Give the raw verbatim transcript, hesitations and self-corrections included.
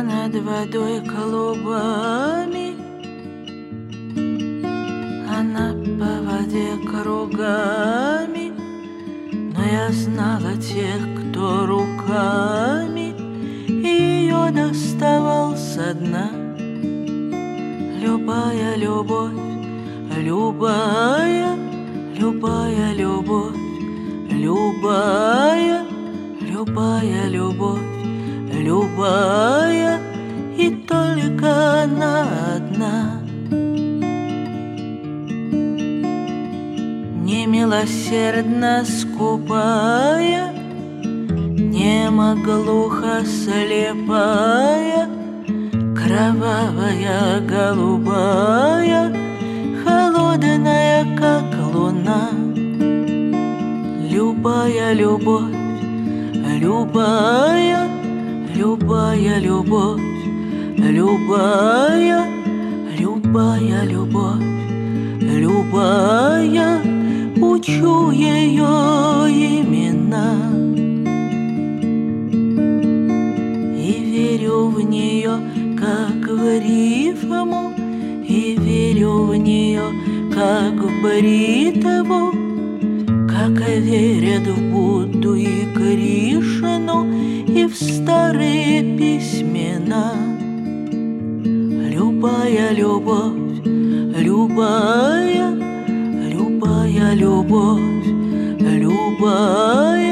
над водой клубами, она по воде кругами, но я знала тех, кто руками ее доставал со дна. Любая любовь, любая, любая любовь, любая, любая любовь, любая, и только она одна. Немилосердно скупая, немо глухо слепая, кровавая голубая, холодная, как луна. Любая любовь, любая, любая любовь, любая, любая любовь, любая, учу ее имена. И верю в нее, как в рифму, и верю в нее, как в бритву, как верят в Будду и Кришну, и в старые письмена. Любая любовь, любая, любая любовь, любая,